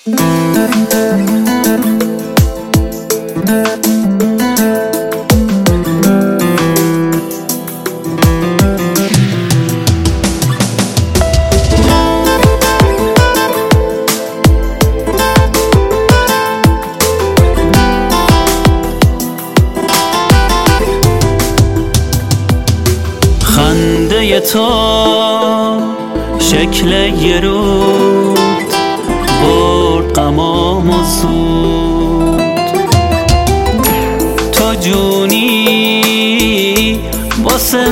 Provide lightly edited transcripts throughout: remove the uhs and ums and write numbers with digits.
خنده تو شکل یه رود برد غمام و سود، تو جونی واسه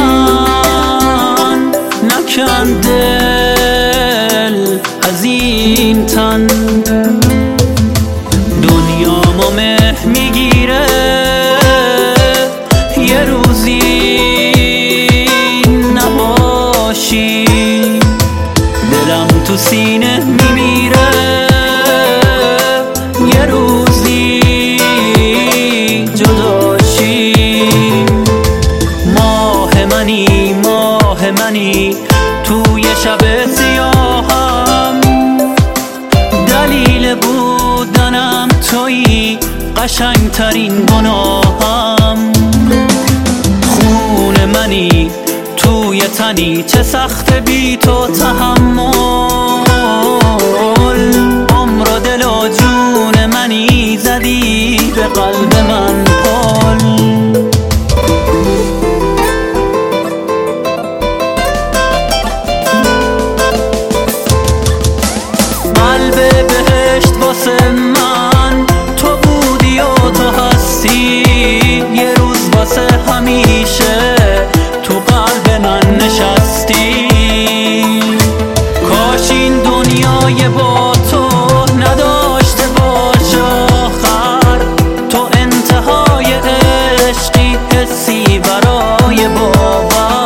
من نکن دل از این تن، دنیامو مه میگیره یه روزی نباشی، دلم تو سینه میمیره یه روزی جداشی. ماه منی توی شب سیاهم، دلیل بودنم تویی قشنگترین گناهم. خون منی توی تنی چه سخت بی تو تحمل، عمر و دل و جون منی زدی به قلب من پل. قلب بهشت واسه من تو بودی و تو هستی، یه روز واسه همیشه تو قلب من نشستی. کاش این دنیای با تو نداشته باش آخر، تو انتهای عشقی حسی برای باور.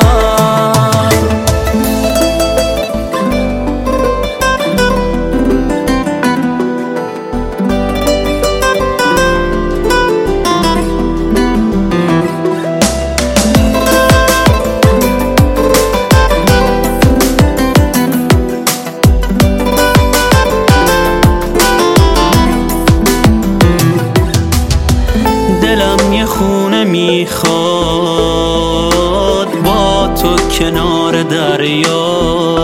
دلم یه خونه میخواد با تو کنار دریا،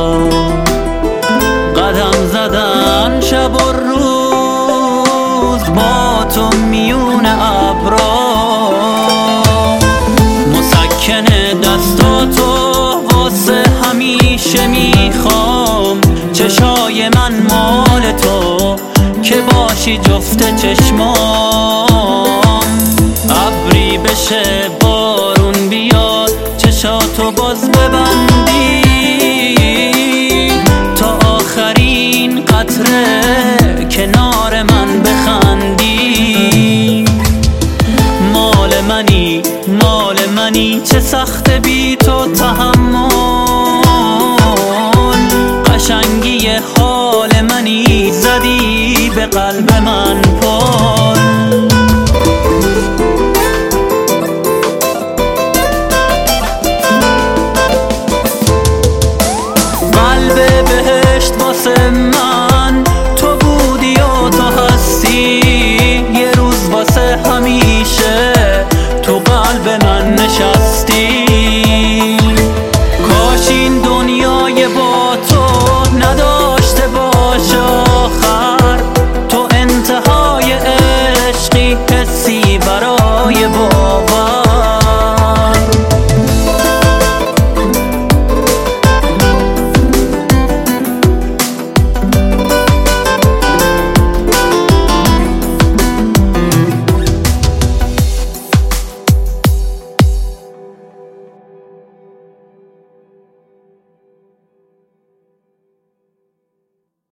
قدم زدن شب و روز با تو میون ابرا، مسکن دستاتو واسه همیشه میخوام. چشای من مال تو که باشی جفت چشمام، ابری بشه بارون بیاد چشاتو باز ببندی، تا آخرین قطره کنار من بخندی. مال منی چه سخت بی تو تحمل، قشنگی حال منی زدی به قلب من